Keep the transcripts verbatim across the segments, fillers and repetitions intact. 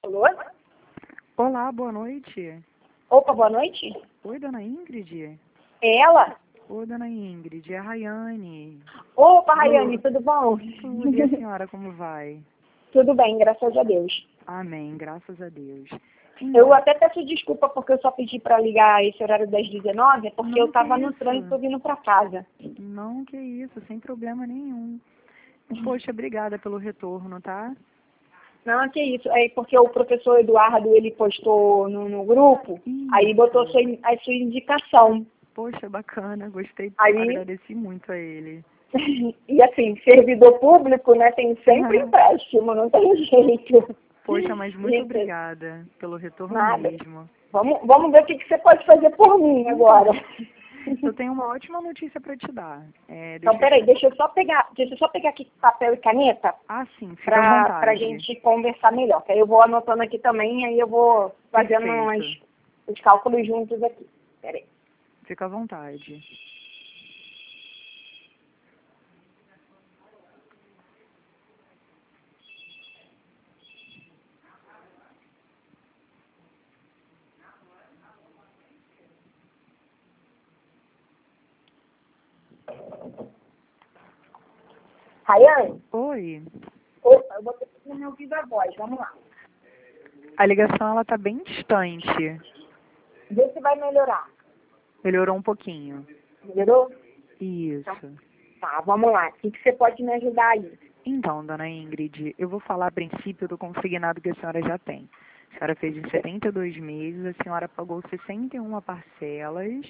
Alô? Olá, boa noite. Opa, boa noite. Oi, dona Ingrid. É ela? Oi, dona Ingrid, é a Rayane. Opa, Rayane, tudo bom? Tudo, e a senhora como vai? Tudo bem, graças a Deus. Amém, graças a Deus. Eu até peço desculpa porque eu só pedi para ligar esse horário das dezenove, porque Não, eu estava que no isso? trânsito vindo para casa. Não, que isso, sem problema nenhum. Poxa, obrigada pelo retorno, tá? Não, que isso. É porque o professor Eduardo, ele postou no, no grupo, aí Isso. botou a sua, a sua indicação. Poxa, bacana, gostei, Aí, agradeci muito a ele. e assim, servidor público, né, tem sempre empréstimo, não tem jeito. Poxa, mas muito Gente, obrigada pelo retorno nada. mesmo. Vamos, vamos ver o que, que você pode fazer por mim agora. Eu tenho uma ótima notícia para te dar. É, Então, deixa eu- peraí, deixa eu só pegar, deixa eu só pegar aqui papel e caneta Ah, sim, fica à para vontade. a gente conversar melhor. Que aí eu vou anotando aqui também, aí eu vou fazendo Perfeito. umas, os cálculos juntos aqui. Peraí. Fica à vontade. Rayane, Oi. opa, eu vou ter que me ouvir a voz, vamos lá. A ligação ela tá bem distante. Vê se vai melhorar. Melhorou um pouquinho. Melhorou? Isso. Tá, vamos lá. O que, que você pode me ajudar aí? Então, dona Ingrid, eu vou falar a princípio do consignado que a senhora já tem. A senhora fez em setenta e dois meses, a senhora pagou sessenta e uma parcelas,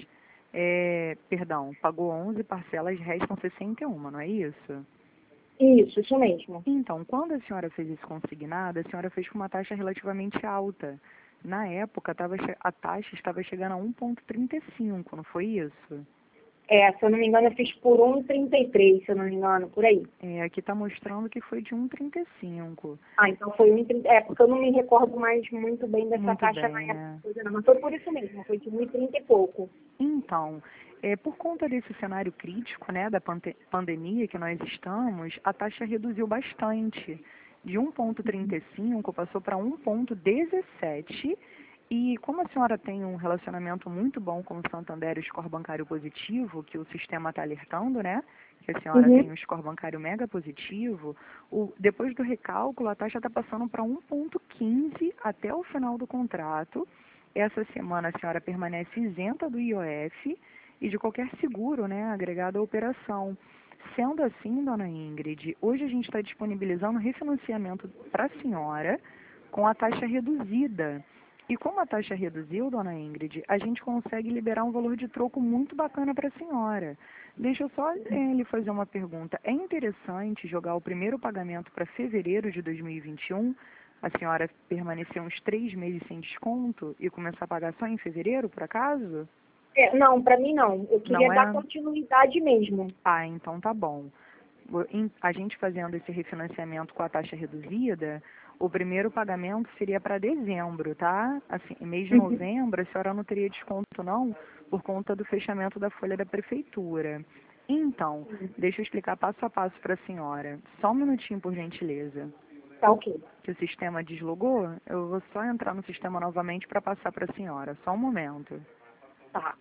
é, perdão, pagou onze parcelas, restam sessenta e uma, não é isso? Isso, isso mesmo. Então, quando a senhora fez esse consignado, a senhora fez com uma taxa relativamente alta. Na época, tava, che- a taxa estava chegando a um vírgula trinta e cinco, não foi isso? É, se eu não me engano, eu fiz por um vírgula trinta e três, se eu não me engano, por aí. É, aqui está mostrando que foi de um vírgula trinta e cinco. Ah, então foi um vírgula trinta. É, porque eu não me recordo mais muito bem dessa Muito taxa bem, na né? época, não, mas foi por isso mesmo, foi de um vírgula trinta e pouco. Então, é, por conta desse cenário crítico, né, da pante- pandemia que nós estamos, a taxa reduziu bastante. De um vírgula trinta e cinco passou para um vírgula dezessete. E como a senhora tem um relacionamento muito bom com o Santander e o score bancário positivo, que o sistema está alertando, né? Que a senhora Uhum. tem um score bancário mega positivo, o, depois do recálculo a taxa está passando para um vírgula quinze até o final do contrato. Essa semana a senhora permanece isenta do I O F e de qualquer seguro, né, agregado à operação. Sendo assim, dona Ingrid, hoje a gente está disponibilizando refinanciamento para a senhora com a taxa reduzida. E como a taxa reduziu, dona Ingrid, a gente consegue liberar um valor de troco muito bacana para a senhora. Deixa eu só eh, lhe fazer uma pergunta. É interessante jogar o primeiro pagamento para fevereiro de dois mil e vinte e um? A senhora permanecer uns três meses sem desconto e começar a pagar só em fevereiro, por acaso? É, não, para mim não. Eu queria Não dar é? continuidade mesmo. Ah, então tá bom. O- em- A gente fazendo esse refinanciamento com a taxa reduzida, o primeiro pagamento seria para dezembro, tá? Assim, em mês de Uhum. novembro, a senhora não teria desconto não, por conta do fechamento da folha da prefeitura. Então, deixa eu explicar passo a passo para a senhora. Só um minutinho, por gentileza. Tá ok. Que o sistema deslogou, eu vou só entrar no sistema novamente para passar para a senhora. Só um momento. Tá.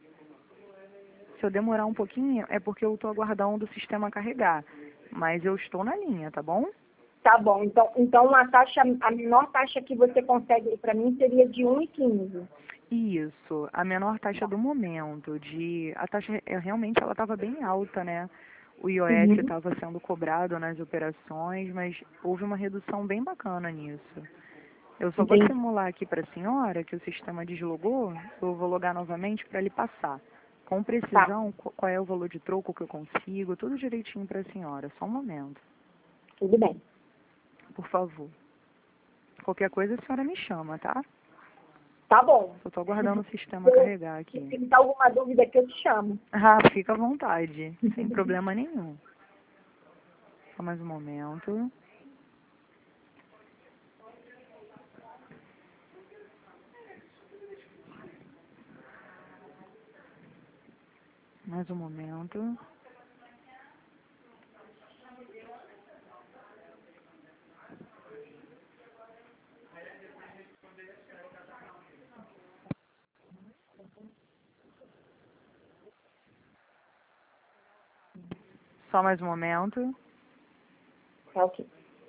Se eu demorar um pouquinho, é porque eu estou aguardando o sistema carregar. Mas eu estou na linha, tá bom? Tá bom. Então, então a taxa, a menor taxa que você consegue para mim seria de um vírgula quinze. Isso, a menor taxa do momento. De, a taxa é, realmente ela estava bem alta, né? O I O F Uhum. estava sendo cobrado nas operações, mas houve uma redução bem bacana nisso. Eu só vou Entendi. simular aqui para a senhora que o sistema deslogou, eu vou logar novamente para lhe passar. Com Tá. precisão, qu- qual é o valor de troco que eu consigo, tudo direitinho para a senhora. Só um momento, Tudo bem. por favor. Qualquer coisa a senhora me chama, tá? Tá bom. Só estou aguardando o sistema Eu, carregar se aqui. pintar alguma dúvida que eu te chamo. Ah, fica à vontade, sem problema nenhum. Só mais um momento. Mais um momento. Só mais um momento. Tá ok.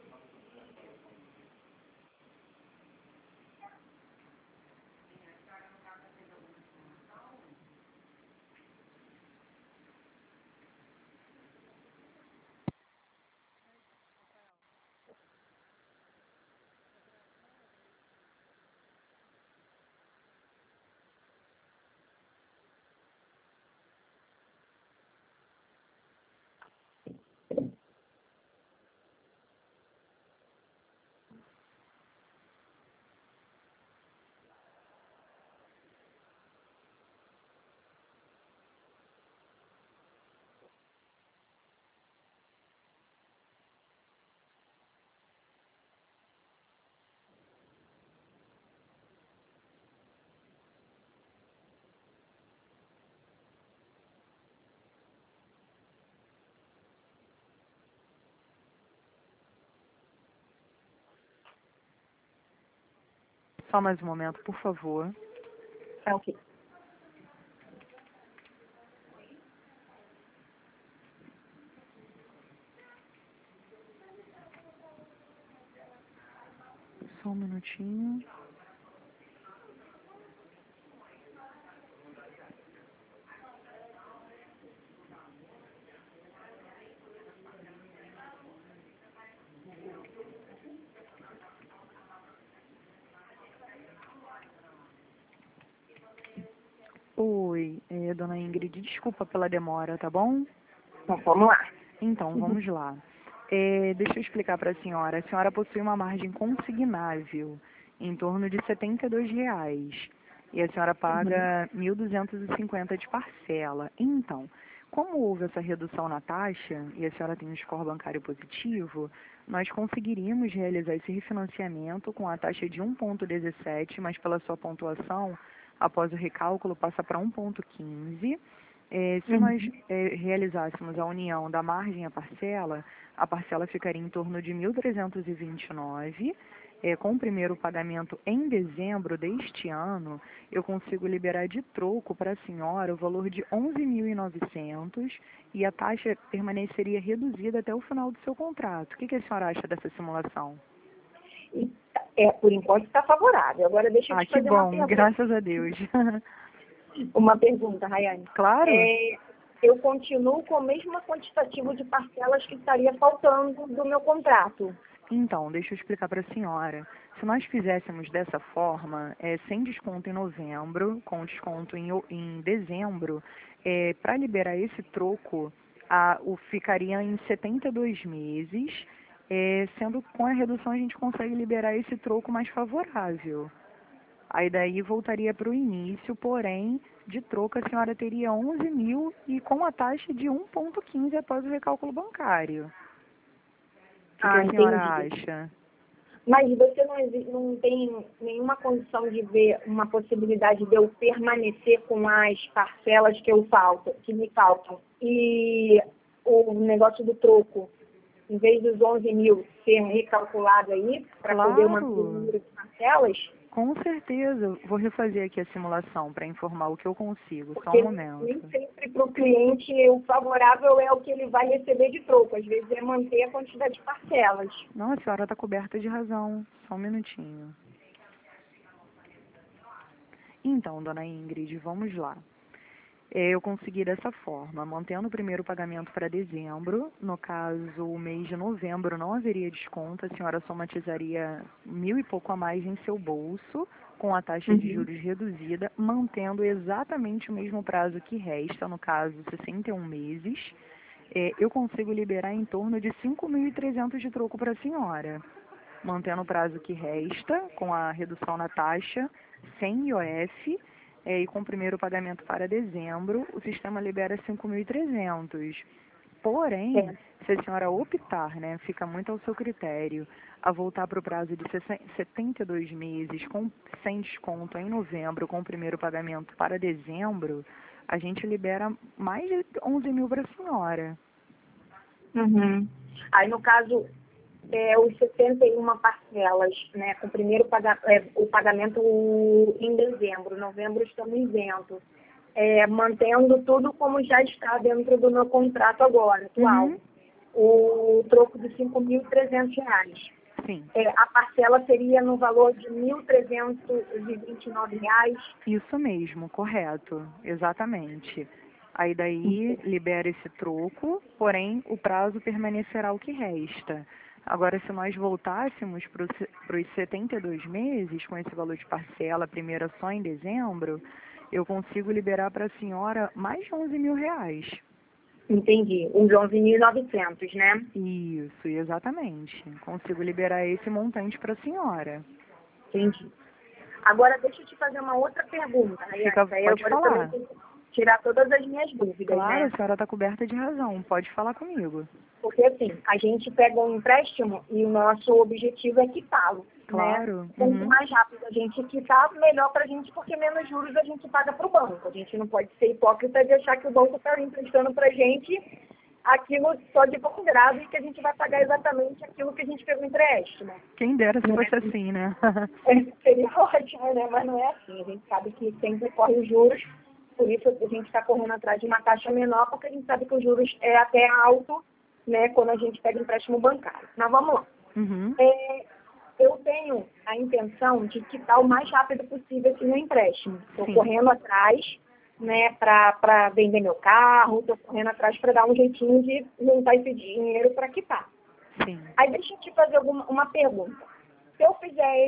Só mais um momento, por favor. Tá ok. Só um minutinho. Oi, é, dona Ingrid, desculpa pela demora, tá bom? Então, vamos lá. Então, vamos lá. É, deixa eu explicar para a senhora. A senhora possui uma margem consignável em torno de setenta e dois reais. E a senhora paga mil duzentos e cinquenta de parcela. Então, como houve essa redução na taxa e a senhora tem um score bancário positivo, nós conseguiríamos realizar esse refinanciamento com a taxa de um vírgula dezessete, mas pela sua pontuação, após o recálculo, passa para um vírgula quinze. É, se Uhum. nós é, realizássemos a união da margem à parcela, a parcela ficaria em torno de mil trezentos e vinte e nove. É, com o primeiro pagamento em dezembro deste ano, eu consigo liberar de troco para a senhora o valor de onze mil e novecentos e a taxa permaneceria reduzida até o final do seu contrato. O que, que a senhora acha dessa simulação? E, é, por enquanto está favorável. Agora deixa eu Ah, te que fazer uma bom, pergunta. graças a Deus. Uma pergunta, Rayane. Claro. É, eu continuo com o mesmo quantitativo de parcelas que estaria faltando do meu contrato. Então, deixa eu explicar para a senhora. Se nós fizéssemos dessa forma, é, sem desconto em novembro, com desconto em, o- em dezembro, é, para liberar esse troco, a, o ficaria em setenta e dois meses, é, sendo com a redução a gente consegue liberar esse troco mais favorável. Aí daí voltaria para o início, porém, de troco a senhora teria onze mil e com a taxa de um vírgula quinze após o recálculo bancário. O que, que Ah, a senhora entendi. acha? Mas você não, exi- não tem nenhuma condição de ver uma possibilidade de eu permanecer com as parcelas que eu falto, que me faltam. E o negócio do troco, em vez dos onze mil ser recalculado aí, para poder manter o Claro, número de parcelas, com certeza. Vou refazer aqui a simulação para informar o que eu consigo. Só um porque nem momento. sempre para o cliente o favorável é o que ele vai receber de troco. Às vezes é manter a quantidade de parcelas. Não, a senhora está coberta de razão. Só um minutinho. Então, dona Ingrid, vamos lá. É, Eu consegui dessa forma, mantendo o primeiro pagamento para dezembro. No caso, o mês de novembro não haveria desconto, a senhora somatizaria mil e pouco a mais em seu bolso, com a taxa de Uhum. juros reduzida, mantendo exatamente o mesmo prazo que resta, no caso, sessenta e um meses. É, eu consigo liberar em torno de cinco mil e trezentos de troco para a senhora, mantendo o prazo que resta, com a redução na taxa, sem I O F, é, e com o primeiro pagamento para dezembro, o sistema libera cinco mil e trezentos. Porém, É. se a senhora optar, né, fica muito ao seu critério, a voltar para o prazo de setenta e dois meses, com, sem desconto em novembro, com o primeiro pagamento para dezembro, a gente libera mais de onze mil para a senhora. Uhum. Aí, no caso, é, os setenta e uma parcelas, né, com o primeiro paga, é, o pagamento em dezembro, novembro estamos isentos. é, mantendo tudo como já está dentro do meu contrato agora, atual. Uhum. O troco de cinco mil e trezentos reais. Sim. É, a parcela seria no valor de mil trezentos e vinte e nove reais. Isso mesmo, correto, exatamente. Aí daí libera esse troco, porém o prazo permanecerá o que resta. Agora, se nós voltássemos para os setenta e dois meses, com esse valor de parcela, a primeira só em dezembro, eu consigo liberar para a senhora mais de onze mil reais. Entendi. Os onze mil e novecentos, né? Isso, exatamente. Consigo liberar esse montante para a senhora. Entendi. Agora, deixa eu te fazer uma outra pergunta, Fica, Rayane. Aí pode agora eu falar. também tenho que tirar todas as minhas dúvidas, Claro, né? a senhora está coberta de razão. Pode falar comigo. Porque, assim, a gente pega um empréstimo e o nosso objetivo é quitá-lo, Claro. né? Quanto Uhum. mais rápido a gente quitar, melhor para a gente, porque menos juros a gente paga para o banco. A gente não pode ser hipócrita de achar que o banco está emprestando para a gente aquilo só de bom grado e que a gente vai pagar exatamente aquilo que a gente pegou empréstimo. Quem dera se Não fosse é? assim, né? É, seria ótimo, né? Mas não é assim. A gente sabe que sempre corre os juros, por isso a gente está correndo atrás de uma taxa menor, porque a gente sabe que os juros é até alto, né, quando a gente pega empréstimo bancário. Mas vamos lá. Uhum. É, eu tenho a intenção de quitar o mais rápido possível esse meu empréstimo. Estou Sim. correndo atrás, né, para vender meu carro, estou correndo atrás para dar um jeitinho de juntar esse dinheiro para quitar. Sim. Aí deixa eu te fazer alguma, uma pergunta. Se eu fizer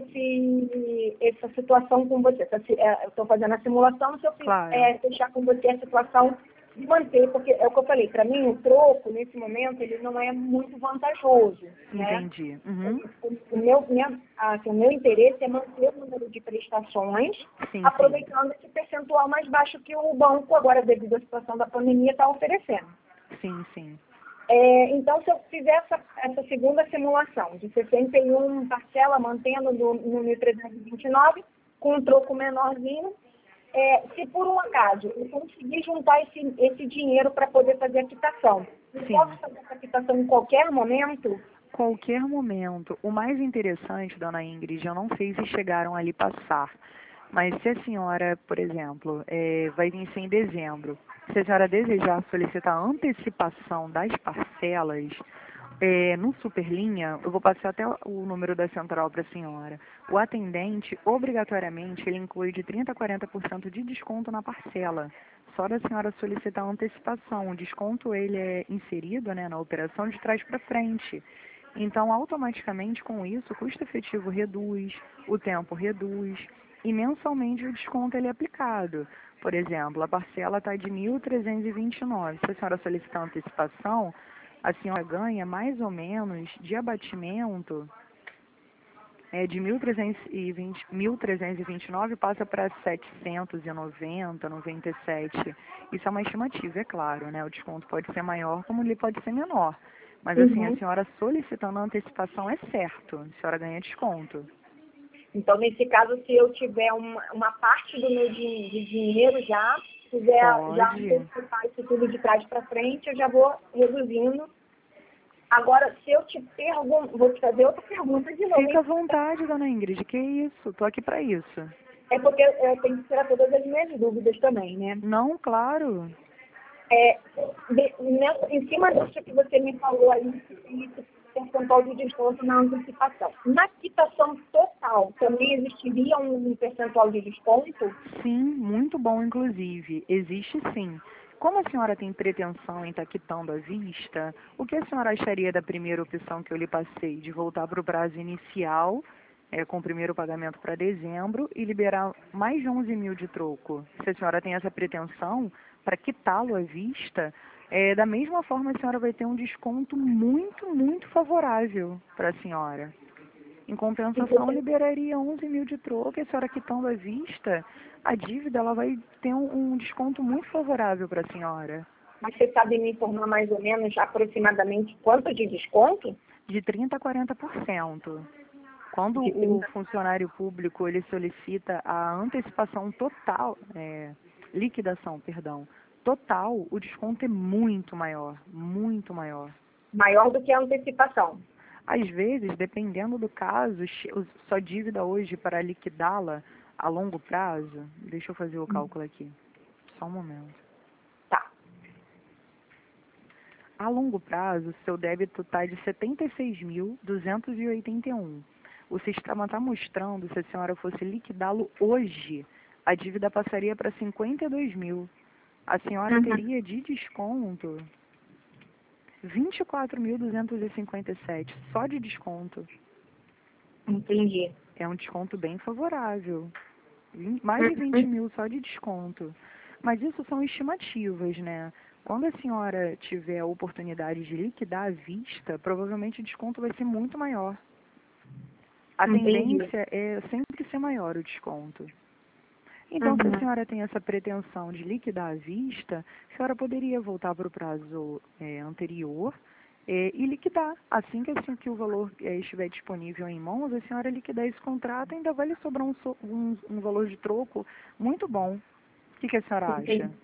esse, essa situação com você, essa, eu estou fazendo a simulação, se eu fizer, Claro. é, fechar com você a situação de manter, porque é o que eu falei, para mim o troco, nesse momento, ele não é muito vantajoso, né? Entendi. Uhum. O, o, meu, minha, assim, o meu interesse é manter o número de prestações, Sim, aproveitando esse percentual mais baixo que o banco, agora devido à situação da pandemia, está oferecendo. Sim, sim. É, então, se eu fizer essa, essa segunda simulação de sessenta e um parcela, mantendo no, no mil trezentos e vinte e nove, com um troco menorzinho, é, se por um acaso eu conseguir juntar esse, esse dinheiro para poder fazer a quitação, eu Sim. posso fazer essa quitação em qualquer momento? Qualquer momento. O mais interessante, dona Ingrid, eu não sei se chegaram ali passar, mas se a senhora, por exemplo, é, vai vencer em dezembro, se a senhora desejar solicitar antecipação das parcelas, é, no Superlinha, eu vou passar até o número da central para a senhora. O atendente, obrigatoriamente, ele inclui de trinta a quarenta por cento de desconto na parcela. Só da senhora solicitar antecipação. O desconto ele é inserido, né, na operação de trás para frente. Então, automaticamente, com isso, o custo efetivo reduz, o tempo reduz e mensalmente o desconto ele é aplicado. Por exemplo, a parcela está de mil trezentos e vinte e nove. Se a senhora solicitar antecipação, a senhora ganha mais ou menos de abatimento é, de mil trezentos e vinte, mil trezentos e vinte e nove passa para setecentos e noventa, noventa e sete. Isso é uma estimativa, é claro, né? O desconto pode ser maior como ele pode ser menor. Mas assim, a Uhum. senhora solicitando a antecipação é certo, a senhora ganha desconto. Então, nesse caso, se eu tiver uma, uma parte do meu din- de dinheiro já, quiser já Pode. antecipar isso tudo de trás para frente, eu já vou reduzindo. Agora, se eu te pergunto, vou te fazer outra pergunta de novo, Fica à hein? vontade, dona Ingrid, que isso, tô aqui para isso. É porque eu tenho que tirar todas as minhas dúvidas também, né? Não, claro. É, de, nessa- em cima disso que você me falou aí, que tem esse percentual de desconto na antecipação. Na quitação total, também existiria um percentual de desconto? Sim, muito bom, inclusive. Existe sim. Como a senhora tem pretensão em estar quitando à vista, o que a senhora acharia da primeira opção que eu lhe passei, de voltar para o prazo inicial, é, com o primeiro pagamento para dezembro, e liberar mais de onze mil de troco? Se a senhora tem essa pretensão, para quitá-lo à vista, é, da mesma forma a senhora vai ter um desconto muito, muito favorável para a senhora. Em compensação, liberaria onze mil de troco, e a senhora quitando à vista, a dívida ela vai ter um, um desconto muito favorável para a senhora, Mas você sabe me informar mais ou menos aproximadamente quanto de desconto? de trinta a quarenta por cento. Quando De o trinta. funcionário público ele solicita a antecipação total, é, liquidação, perdão, total, o desconto é muito maior, muito maior. Maior do que a antecipação. Às vezes, dependendo do caso, sua dívida hoje para liquidá-la a longo prazo, deixa eu fazer o cálculo aqui, só um momento. Tá. A longo prazo, seu débito está de setenta e seis mil duzentos e oitenta e um. O sistema está mostrando, se a senhora fosse liquidá-lo hoje, a dívida passaria para cinquenta e dois mil. A senhora Uhum. teria de desconto vinte e quatro mil duzentos e cinquenta e sete, só de desconto. Entendi. É um desconto bem favorável. Mais de vinte mil só de desconto. Mas isso são estimativas, né? Quando a senhora tiver a oportunidade de liquidar à vista, provavelmente o desconto vai ser muito maior. A Entendi. tendência é sempre ser maior o desconto. Então, se a Uhum. senhora tem essa pretensão de liquidar à vista, a senhora poderia voltar para o prazo é, anterior é, e liquidar. Assim que, assim que o valor é, estiver disponível em mãos, a senhora liquidar esse contrato, ainda vai lhe sobrar um, so- um, um valor de troco muito bom. O que, que a senhora Entendi. acha?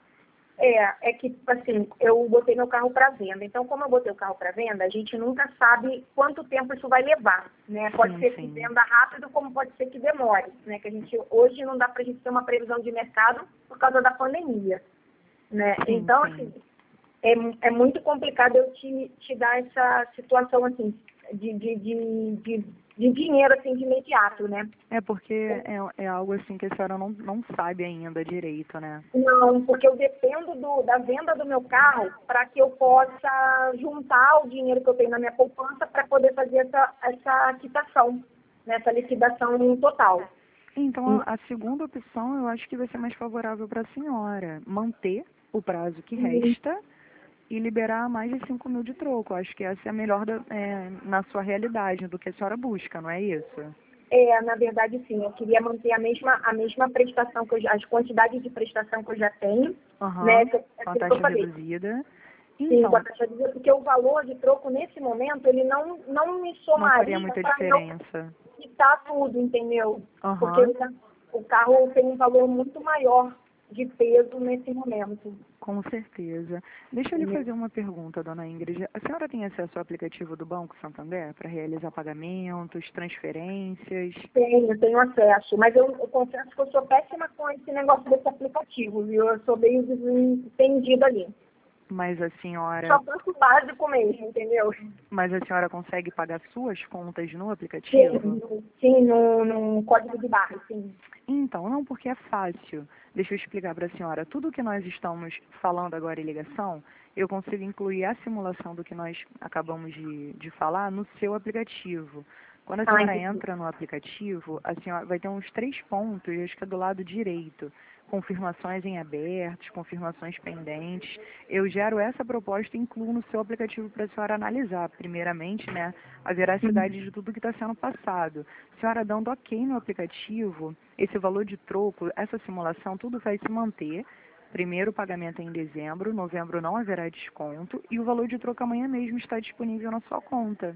É, é que, tipo assim, eu botei meu carro para venda. Então, como eu botei o carro para venda, a gente nunca sabe quanto tempo isso vai levar, né? Pode Sim, ser que sim. venda rápido, como pode ser que demore, né? Que a gente, hoje não dá para a gente ter uma previsão de mercado por causa da pandemia, né? Sim, Então, sim. assim, é, é muito complicado eu te, te dar essa situação, assim, de, de, de, de, de dinheiro, assim, de imediato, né? É porque é, é algo assim que a senhora não, não sabe ainda direito, né? Não, porque eu dependo do, da venda do meu carro para que eu possa juntar o dinheiro que eu tenho na minha poupança para poder fazer essa, essa quitação, né, essa liquidação total. Então, a, a segunda opção eu acho que vai ser mais favorável para a senhora. Manter o prazo que E, resta e liberar mais de cinco mil de troco. Acho que essa é a melhor da, é, na sua realidade, do que a senhora busca, não é isso? é, na verdade, sim, eu queria manter a mesma, a mesma prestação, que eu já, as quantidades de prestação que eu já tenho, né, Aham, que, é com a aquilo que eu taxa falei. reduzida. Sim, com a Então, taxa de juros, porque o valor de troco nesse momento, ele não, não me não faria somaria muita para eu diferença. quitar tudo, entendeu? Porque Aham, ele tá- o carro tem um valor muito maior de peso nesse momento. com certeza. Deixa eu lhe Entendeu? fazer uma pergunta, dona Ingrid. A senhora tem acesso ao aplicativo do Banco Santander para realizar pagamentos, transferências? Tenho, tenho acesso, mas eu, eu confesso que eu sou péssima com esse negócio desse aplicativo, viu? Eu sou meio desentendida ali. Mas a senhora, Só faço o básico mesmo, entendeu? mas a senhora consegue pagar suas contas no Sim, aplicativo? no- sim, no, no código de barra, sim. Então, não, porque é fácil. Deixa eu explicar para a senhora. Tudo que nós estamos falando agora em ligação, eu consigo incluir a simulação do que nós acabamos de, de falar no seu aplicativo. Quando a Ah, senhora entendi. entra no aplicativo, a senhora vai ter uns três pontos, acho que é do lado direito. Confirmações em abertos, confirmações pendentes. Eu gero essa proposta e incluo no seu aplicativo para a senhora analisar, primeiramente, né, a veracidade de tudo que está sendo passado. A senhora dando ok no aplicativo, esse valor de troco, essa simulação, tudo vai se manter. Primeiro o pagamento é em dezembro, novembro não haverá desconto e o valor de troco amanhã mesmo está disponível na sua conta.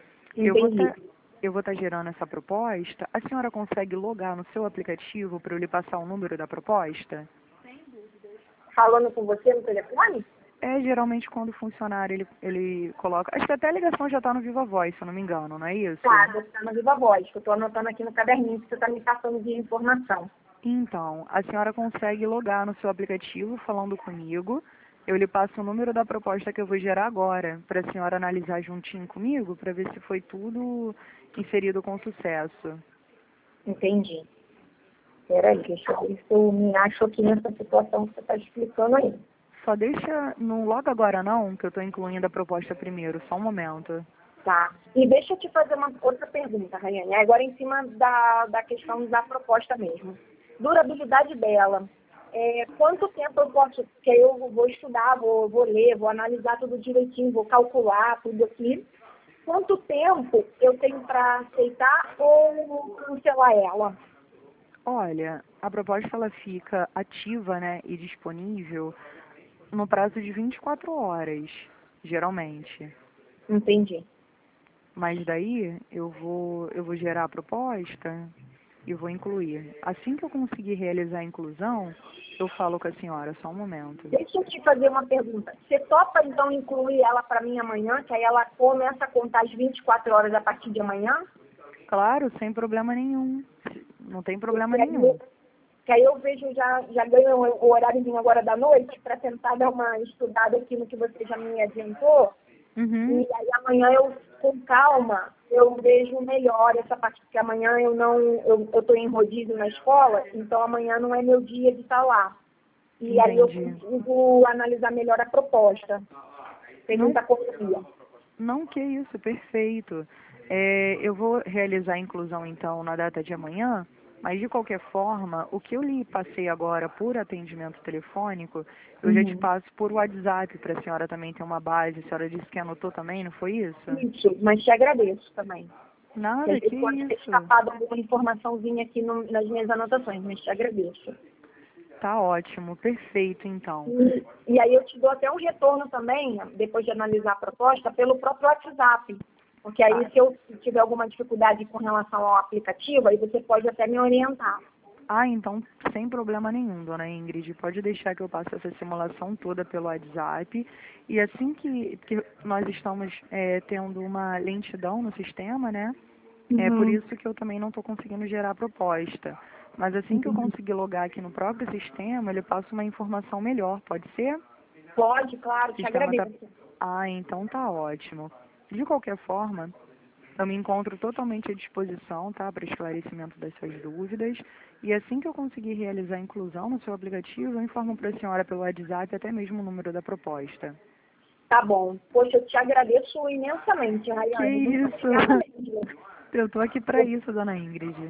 Eu vou Entendi. estar eu vou estar gerando essa proposta. A senhora consegue logar no seu aplicativo para eu lhe passar o número da proposta? Falando com você no telefone? É geralmente quando o funcionário ele, ele coloca. Acho que até a ligação já está no Viva Voz, se eu não me engano, não é Tá, isso? você está na Viva Voz, que eu estou anotando aqui no caderninho que você está me passando de informação. Então, a senhora consegue logar no seu aplicativo falando comigo. Eu lhe passo o número da proposta que eu vou gerar agora, para a senhora analisar juntinho comigo, para ver se foi tudo inserido com sucesso. Entendi. Peraí, deixa eu ver se eu me acho aqui nessa situação que você está explicando aí. Só deixa, não loga agora não, que eu estou incluindo a proposta primeiro, só um momento. Tá. E deixa eu te fazer uma outra pergunta, Rayane. Agora em cima da, da questão da proposta mesmo. Durabilidade dela. É, quanto tempo eu posso, que aí eu vou estudar, vou, vou ler, vou analisar tudo direitinho, vou calcular tudo aqui. Quanto tempo eu tenho para aceitar ou cancelar ela? Olha, a proposta ela fica ativa, né, e disponível no prazo de vinte e quatro horas, geralmente. Entendi. Mas daí eu vou, eu vou gerar a proposta e vou incluir. Assim que eu conseguir realizar a inclusão, eu falo com a senhora, só um momento. Deixa eu te fazer uma pergunta. Você topa, então, incluir ela para mim amanhã, que aí ela começa a contar as vinte e quatro horas a partir de amanhã? Claro, sem problema nenhum. Não tem problema Porque aí nenhum. que aí eu vejo, já, já ganho o horáriozinho agora da noite para tentar dar uma estudada aqui no que você já me adiantou. Uhum. E aí amanhã eu, com calma, eu vejo melhor essa parte, porque amanhã eu não, eu estou em rodízio na escola, então amanhã não é meu dia de estar lá. E aí eu Entendi. consigo analisar melhor a proposta, sem Não, muita correria. não, que isso, perfeito. É, eu vou realizar a inclusão, então, na data de amanhã, mas, de qualquer forma, o que eu lhe passei agora por atendimento telefônico, eu já te Uhum. passo por WhatsApp para a senhora também ter uma base. A senhora disse que anotou também, não foi isso? Isso, mas te agradeço também. Que às Nada, que vezes pode ter isso. escapado alguma informaçãozinha aqui no, nas minhas anotações, mas te agradeço. Tá ótimo, perfeito, então. E, e aí eu te dou até um retorno também, depois de analisar a proposta, pelo próprio WhatsApp. Porque aí Ah, se eu tiver alguma dificuldade com relação ao aplicativo, aí você pode até me orientar. ah, então, sem problema nenhum, dona Ingrid. Pode deixar que eu passe essa simulação toda pelo WhatsApp. E assim que, que nós estamos é, tendo uma lentidão no sistema, né? É por Uhum. isso que eu também não estou conseguindo gerar a proposta. Mas assim que eu Entendi. conseguir logar aqui no próprio sistema, ele passa uma informação melhor, pode ser? Pode, claro, O te sistema tá... agradeço. Ah, então tá ótimo. De qualquer forma, eu me encontro totalmente à disposição, tá, para esclarecimento das suas dúvidas. E assim que eu conseguir realizar a inclusão no seu aplicativo, eu informo para a senhora pelo WhatsApp até mesmo o número da proposta. Tá bom. Poxa, eu te agradeço imensamente, Que Rayane. Muito isso! obrigada mesmo. Eu tô aqui para isso, dona Ingrid.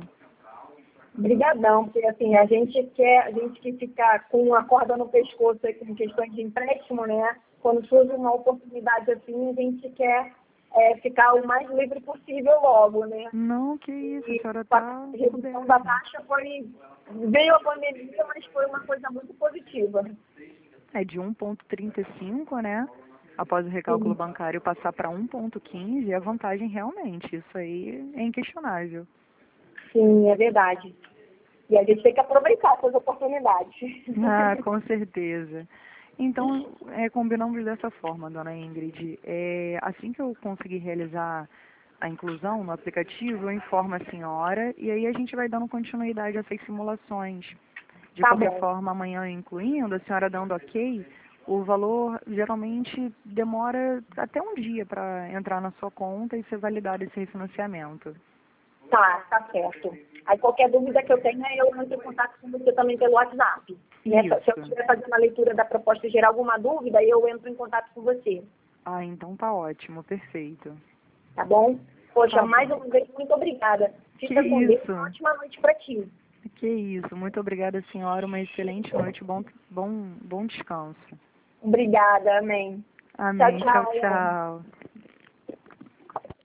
Obrigadão, porque assim, a gente quer, a gente que fica com a corda no pescoço aí com questões de empréstimo, né? Quando surge uma oportunidade assim, a gente quer é, ficar o mais livre possível logo, né? Não, que isso, a E senhora com a tá redução da coberta. taxa foi, veio a pandemia, mas foi uma coisa muito positiva. É de um vírgula trinta e cinco, né? Após o recálculo Sim, bancário passar para um vírgula quinze, é vantagem realmente. Isso aí é inquestionável. sim, é verdade. E a gente tem que aproveitar essas oportunidades. Ah, com certeza. Então, é, combinamos dessa forma, dona Ingrid. É, assim que eu conseguir realizar a inclusão no aplicativo, eu informo a senhora e aí a gente vai dando continuidade a essas simulações. De Tá qualquer bom. forma, amanhã incluindo, a senhora dando ok, o valor geralmente demora até um dia para entrar na sua conta e ser validado esse refinanciamento. Tá, tá certo. Aí qualquer dúvida que eu tenha, eu entro em contato com você também pelo WhatsApp. Nessa, se eu Isso. estiver fazendo a leitura da proposta e gerar alguma dúvida, eu entro em contato com você. Ah, então tá ótimo, perfeito. Tá bom? Poxa, Tá mais bom. uma vez, muito obrigada. Que Fica com Deus e isso. uma ótima noite para ti. Que isso. Muito obrigada, senhora. Uma excelente noite. Bom, bom, bom descanso. Obrigada, amém. Tchau, Amém. Tchau, tchau, Ayane. tchau.